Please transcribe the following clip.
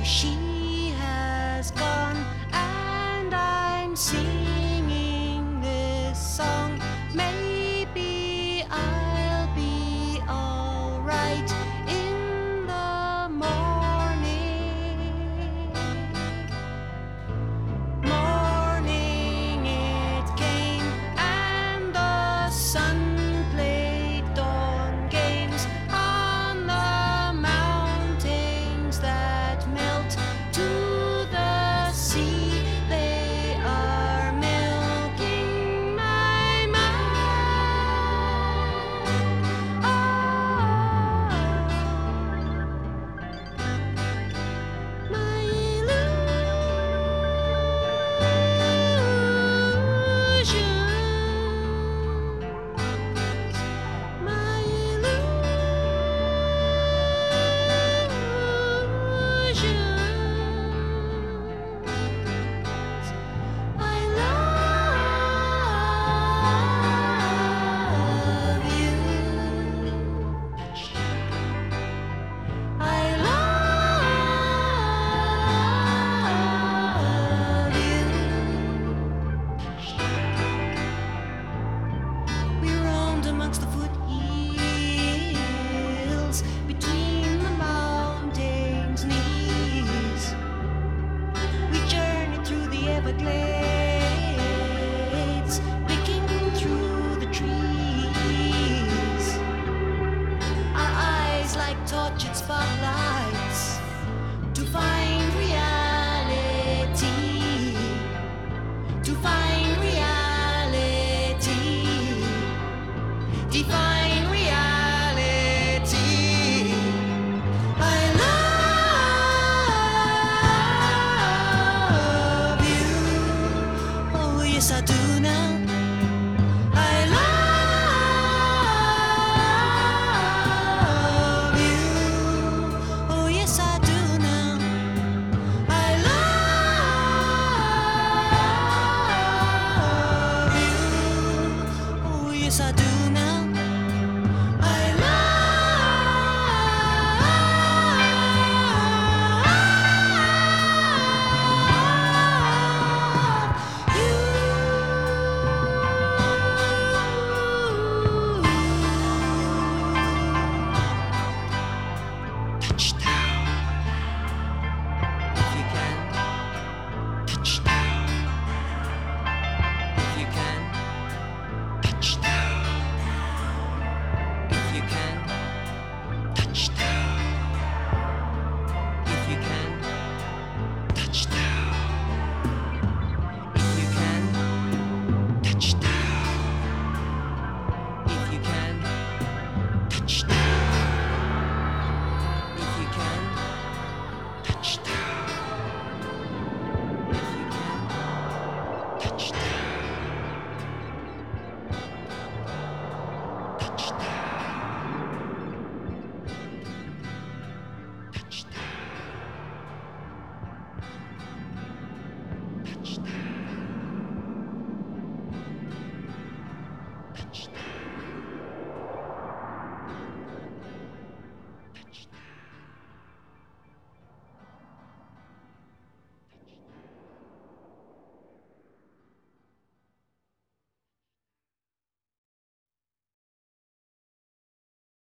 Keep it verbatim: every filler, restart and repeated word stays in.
she has gone, and I'm singing this song. Maybe I'll be alright in the morning. Morning it came, and the sun played dawn games on the mountains that melt to the sea. They are milking my mind. Oh, my illusions, my illusions. I love you. I love you. We roamed amongst the foothills, between the mountains' knees. We journeyed through the Everglades, picking through the trees. Our eyes like tortured spotlights to find reality, to find reality, define reality. I love you. Oh, yes, I do now. I love you. Oh, yes, I do now. I love you. Oh, yes, I do now. I love you. Touchdown. If you can. Touchdown. If you can. Touchdown. If you can. Touchdown. If you can. Touchdown. If you can. Touchdown. If you can. Touchdown. If you can. Touchdown. If you can. Touchdown.